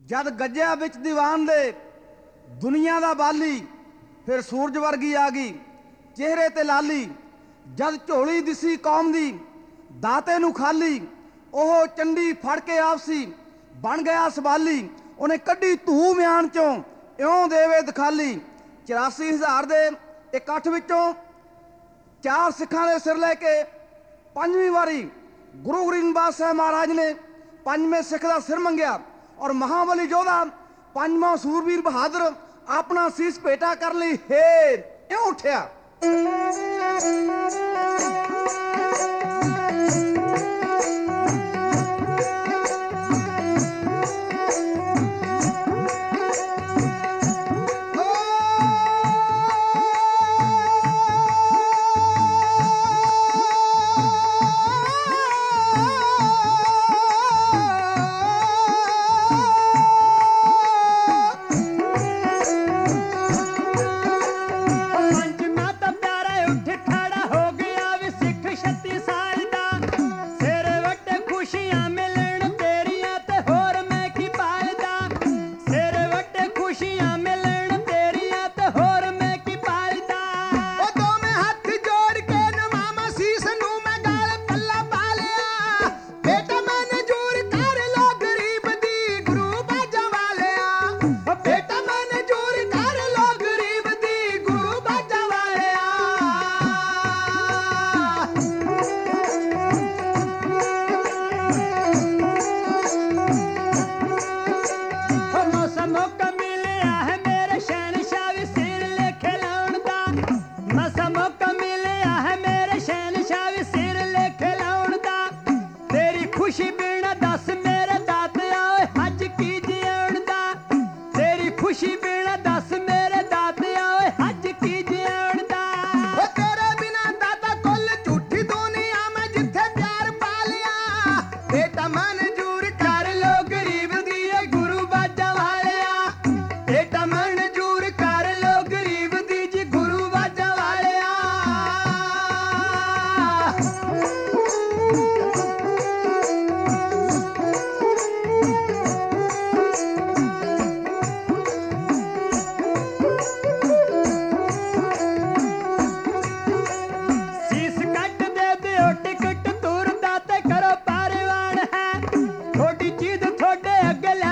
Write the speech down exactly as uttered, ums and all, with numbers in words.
ਜਦ ਗੱਜਿਆ ਵਿੱਚ ਦੀਵਾਨ ਦੇ ਦੁਨੀਆ ਦਾ ਬਾਲੀ, ਫਿਰ ਸੂਰਜ ਵਰਗੀ ਆ ਗਈ ਚਿਹਰੇ ਤੇ ਲਾਲੀ। ਜਦ ਝੋਲੀ ਦਿਸੀ ਕੌਮ ਦੀ ਦਾਤੇ ਨੂੰ ਖਾਲੀ, ਉਹ ਚੰਡੀ ਫੜ ਕੇ ਆਪਸੀ ਬਣ ਗਿਆ ਸਵਾਲੀ। ਉਹਨੇ ਕੱਢੀ ਧੂ ਮਿਆਨ ਚੋਂ ਇਉਂ ਦੇਵੇ ਦਿਖਾਲੀ। ਚੁਰਾਸੀ ਹਜ਼ਾਰ ਦੇ ਇਕੱਠ ਵਿੱਚੋਂ ਚਾਰ ਸਿੱਖਾਂ ਦੇ ਸਿਰ ਲੈ ਕੇ ਪੰਜਵੀਂ ਵਾਰੀ ਗੁਰੂ ਗੋਬਿੰਦ ਸਾਹਿਬ ਮਹਾਰਾਜ ਨੇ ਪੰਜਵੇਂ ਸਿੱਖ ਦਾ ਸਿਰ ਮੰਗਿਆ, ਔਰ ਮਹਾਬਲੀ ਯੋਧਾ ਪੰਜਵਾਂ ਸੂਰਬੀਰ ਬਹਾਦਰ ਆਪਣਾ ਸੀਸ ਭੇਟਾ ਕਰਨ ਲਈ ਹੇਰ ਇਉਂ ਉੱਠਿਆ। ਤੁਹਾਡੇ ਅੱਗੇ ਲੈ